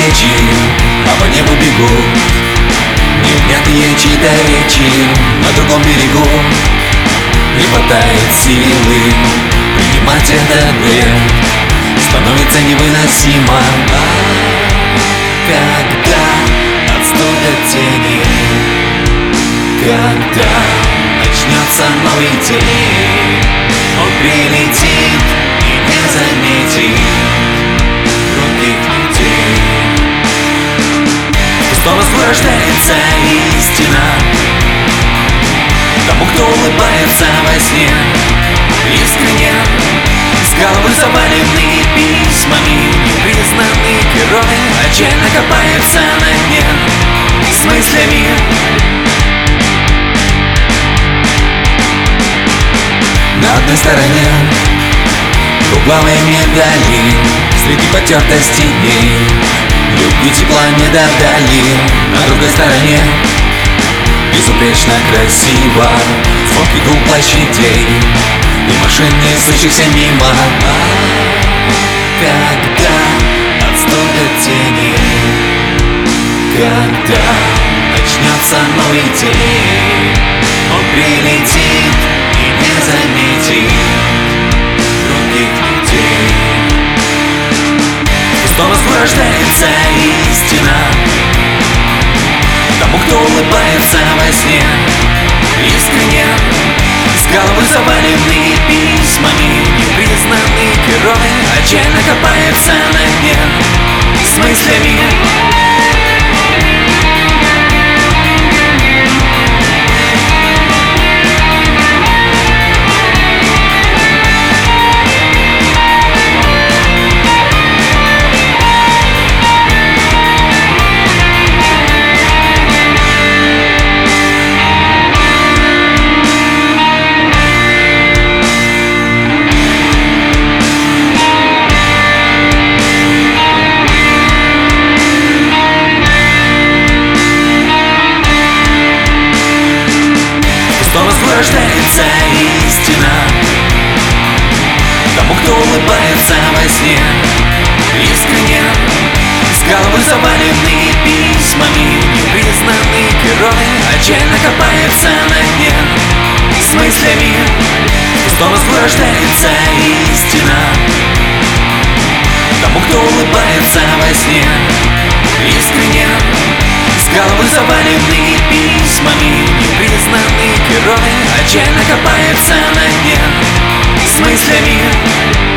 плечи, а по небу бегут невнятные чьи-то речи. На другом берегу не хватает силы принимать этот бред, становится невыносимо. Когда отступят тени, когда начнется новый день, он прилетит и не заметит других людей. В пустом мозгу рождается истина тому, кто улыбается во сне искренне. С головы завалены письмами непризнанный герой отчаянно копается на дне с мыслями. На одной стороне двуглавые медали, среди потертости дней любви тепла не додали. На другой стороне безупречно красиво звонкий гул площадей и машин, несущихся мимо. Когда отступят тени, когда начнется новый день, он прилетит и не заметит других людей. В пустом мозгу рождается истина тому, кто улыбается во сне искренне. С головы завалены письмами непризнанный герой отчаянно копается на дне с мыслями. Рождается истина тому, кто улыбается во сне искренне. С головы завалены письмами непризнанный герой отчаянно копается на дне с мыслями. В пустом мозгу рождается истина тому, кто улыбается во сне искренне. С головы завалены письмами непризнанный герой отчаянно копается на дне с мыслями.